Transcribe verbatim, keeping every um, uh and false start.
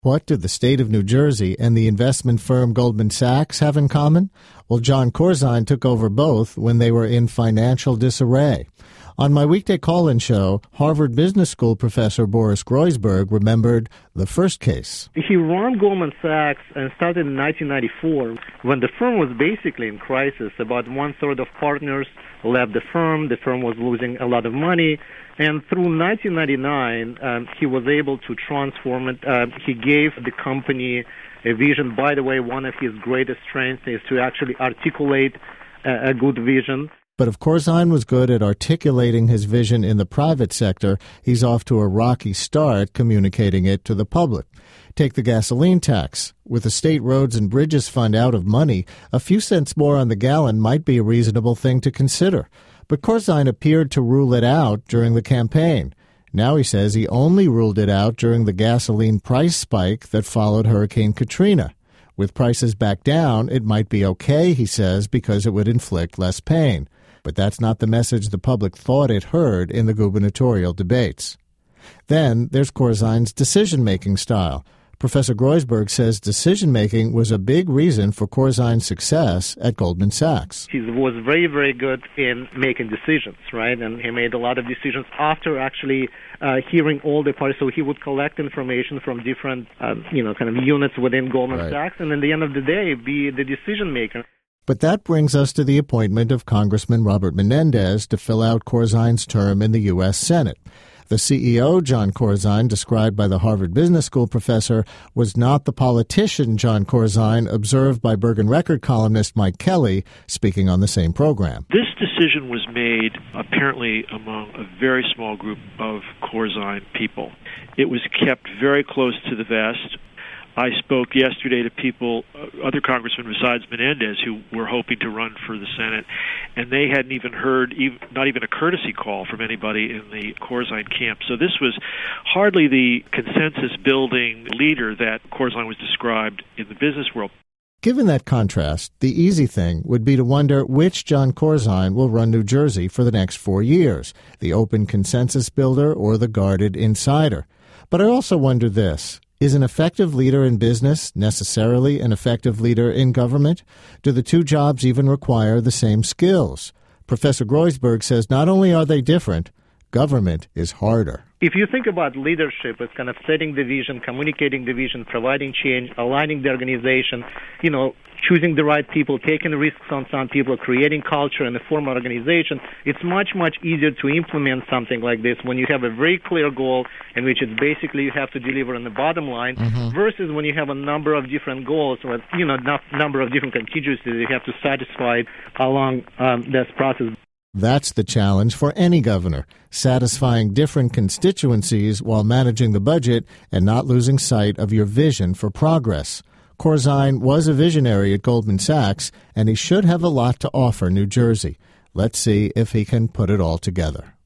What do the state of New Jersey and the investment firm Goldman Sachs have in common? Well, Jon Corzine took over both when they were in financial disarray. On my weekday call-in show, Harvard Business School professor Boris Groysberg remembered the first case. He ran Goldman Sachs and started in nineteen ninety-four when the firm was basically in crisis. About one-third of partners left the firm. The firm was losing a lot of money. And through nineteen ninety-nine, um, he was able to transform it. Uh, he gave the company a vision. By the way, one of his greatest strengths is to actually articulate a, a good vision. But if Corzine was good at articulating his vision in the private sector, he's off to a rocky start communicating it to the public. Take the gasoline tax. With the State Roads and Bridges Fund out of money, a few cents more on the gallon might be a reasonable thing to consider. But Corzine appeared to rule it out during the campaign. Now he says he only ruled it out during the gasoline price spike that followed Hurricane Katrina. With prices back down, it might be okay, he says, because it would inflict less pain. But that's not the message the public thought it heard in the gubernatorial debates. Then there's Corzine's decision-making style. Professor Groysberg says decision-making was a big reason for Corzine's success at Goldman Sachs. He was very, very good in making decisions, right? And he made a lot of decisions after actually uh, hearing all the parties. So he would collect information from different, uh, you know, kind of units within Goldman Right. Sachs, and at the end of the day, be the decision-maker. But that brings us to the appointment of Congressman Robert Menendez to fill out Corzine's term in the U S Senate. The C E O, Jon Corzine, described by the Harvard Business School professor, was not the politician Jon Corzine observed by Bergen Record columnist Mike Kelly, speaking on the same program. This decision was made apparently among a very small group of Corzine people. It was kept very close to the vest. I spoke yesterday to people, uh, other congressmen besides Menendez, who were hoping to run for the Senate, and they hadn't even heard, even, not even a courtesy call from anybody in the Corzine camp. So this was hardly the consensus-building leader that Corzine was described in the business world. Given that contrast, the easy thing would be to wonder which Jon Corzine will run New Jersey for the next four years, the open consensus builder or the guarded insider. But I also wonder this. Is an effective leader in business necessarily an effective leader in government? Do the two jobs even require the same skills? Professor Groysberg says not only are they different, government is harder. If you think about leadership as kind of setting the vision, communicating the vision, providing change, aligning the organization, you know, choosing the right people, taking risks on some people, creating culture and a formal organization, it's much, much easier to implement something like this when you have a very clear goal in which it's basically you have to deliver on the bottom line mm-hmm. versus when you have a number of different goals or, you know, a number of different constituencies you have to satisfy along um, this process. That's the challenge for any governor, satisfying different constituencies while managing the budget and not losing sight of your vision for progress. Corzine was a visionary at Goldman Sachs, and he should have a lot to offer New Jersey. Let's see if he can put it all together.